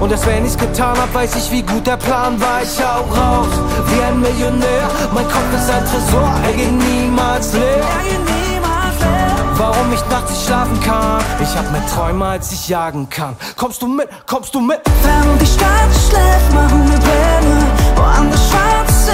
Und erst wenn ich's getan hab, weiß ich, wie gut der Plan war. Ich hau raus, wie ein Millionär. Mein Kopf ist ein Tresor, er geht niemals leer. Warum ich nachts nicht schlafen kann? Ich hab mehr Träume, als ich jagen kann. Kommst du mit? Kommst du mit? Wenn die Stadt schläft, machen wir Pläne, woanders schwarz